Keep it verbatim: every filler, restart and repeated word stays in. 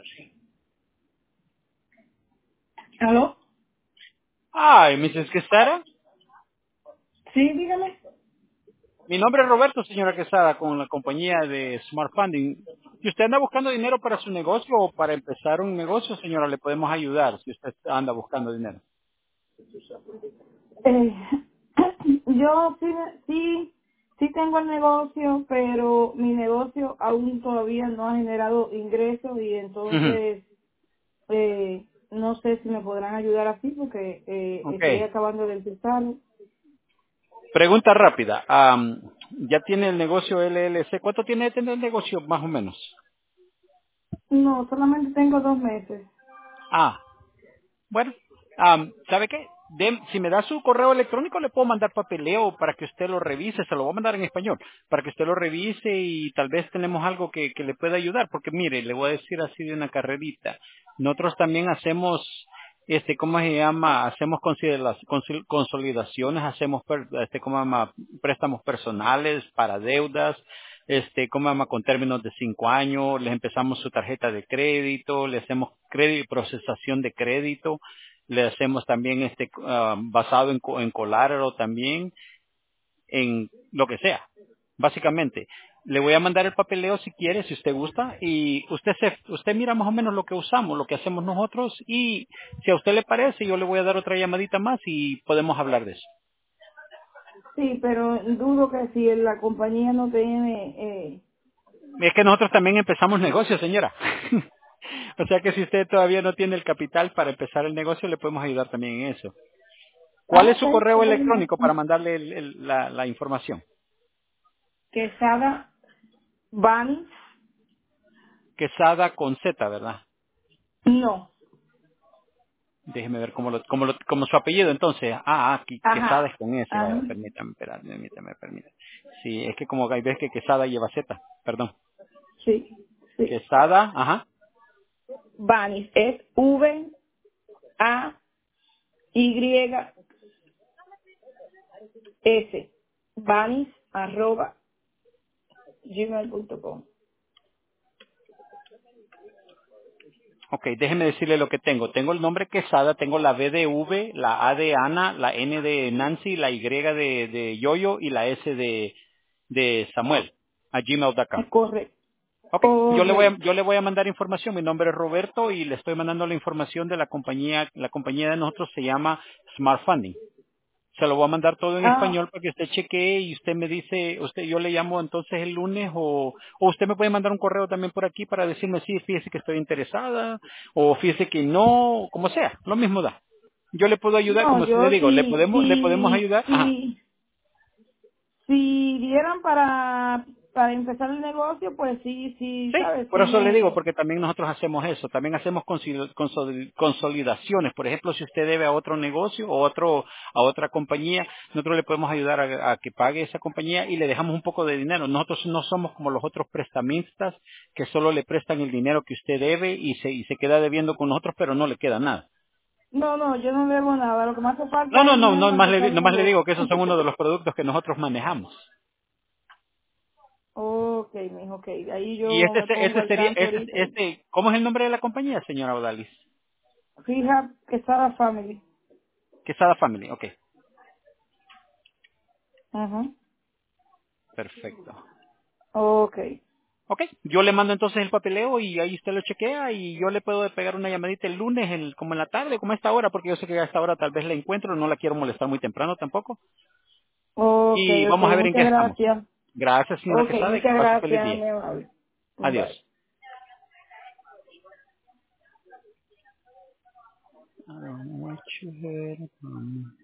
¿Aló? Hi, missus Quesada. Sí, dígame. Mi nombre es Roberto, señora Quesada, con la compañía de Smart Funding. Si usted anda buscando dinero para su negocio o para empezar un negocio, señora, le podemos ayudar si usted anda buscando dinero. Eh, yo sí, sí, sí tengo el negocio, pero mi negocio aún todavía no ha generado ingresos y Ujú. entonces eh, no sé si me podrán ayudar así porque eh, Ok. estoy acabando de empezar. Pregunta rápida. Am, ¿Ya tiene el negocio L L C? ¿Cuánto tiene de tener el negocio, más o menos? No, solamente tengo dos meses. Ah, bueno, am, ¿sabe qué? Dem- si me da su correo electrónico, le puedo mandar papeleo para que usted lo revise. Se lo voy a mandar en español, para que usted lo revise y tal vez tenemos algo que, que le pueda ayudar. Porque mire, le voy a decir así de una carrerita. Nosotros también hacemos, este, ¿cómo se llama? Hacemos considera- consul- consolidaciones, hacemos, per- este, ¿cómo se llama? Préstamos personales para deudas. Este, ¿cómo se llama? Con términos de cinco años, les empezamos su tarjeta de crédito, le hacemos crédito y procesación de crédito, le hacemos también este ah, basado en, co- en collateral también, en lo que sea, básicamente. Le voy a mandar el papeleo si quiere, si usted gusta, y usted se, usted mira más o menos lo que usamos, lo que hacemos nosotros, y si a usted le parece, yo le voy a dar otra llamadita más y podemos hablar de eso. Sí, pero dudo que si la compañía no tiene... Eh, Es que nosotros también empezamos negocios, señora. O sea que si usted todavía no tiene el capital para empezar el negocio, le podemos ayudar también en eso. ¿Cuál ah, es ok, su correo está bien. electrónico para mandarle el- el- la, la información? Quesada Van, Quesada con Z, ¿verdad? no. Déjeme ver cómo, lo, cómo, lo, cómo su apellido, entonces. Ah, ah, que- Quesada Ajá. es con S, Ajá. vaya, permítame, espera, permítame, permítame. Sí, es que como hay veces que Quesada lleva Z, perdón. Sí, sí. Quesada, ajá, Vanis es V A Y S. Vanis arroba gmail punto com. ok, déjeme decirle lo que tengo. Tengo el nombre Quesada, tengo la B de V, la A de Ana, la N de Nancy, la Y de, de Yoyo y la S de, de Samuel, a gmail punto com. Correcto. Ok, yo le voy a, Correcto. yo le voy a mandar información. Mi nombre es Roberto y le estoy mandando la información de la compañía. La compañía de nosotros se llama Smart Funding. Se lo voy a mandar todo en Ah, español para que usted chequee y usted me dice, usted, yo le llamo entonces el lunes o, o usted me puede mandar un correo también por aquí para decirme sí, fíjese que estoy interesada o fíjese que no, como sea, lo mismo da. Yo le puedo ayudar, no, como le yo digo, le sí, podemos, le podemos sí, ayudar. Ajá. sí, si dieran para, para empezar el negocio, pues sí, sí, Sí, ¿sabes? Sí por eso le digo, me... porque también nosotros hacemos eso. También hacemos consil- consol- consolidaciones. Por ejemplo, si usted debe a otro negocio o otro a otra compañía, nosotros le podemos ayudar a, a que pague esa compañía y le dejamos un poco de dinero. Nosotros no somos como los otros prestamistas que solo le prestan el dinero que usted debe y se, y se queda debiendo con nosotros, pero no le queda nada. No, no, yo no debo nada. Lo que me hace No, falta no, es no, dinero no para más empezar le, el nomás le negocio. digo que esos son uno de los productos que nosotros manejamos. Ok, mijo, ok. Ahí Y yo este, me se- pongo este al sería, tanto este, ahorita. este, ¿cómo es el nombre de la compañía, señora Odalis? Fija que está la family. Quesada Family, ok, Ajá. perfecto. Ok. Ok, yo le mando entonces el papeleo y ahí usted lo chequea y yo le puedo pegar una llamadita el lunes, el- como en la tarde, como a esta hora, porque yo sé que a esta hora tal vez la encuentro, no la quiero molestar muy temprano tampoco. Ok, Y ok. vamos a ver en qué Muchas estamos. gracias. Gracias, señora Ok, Quesada, y que muchas pase feliz gracias, día. mi amable. Bye. Adiós. I don't know what you heard from me.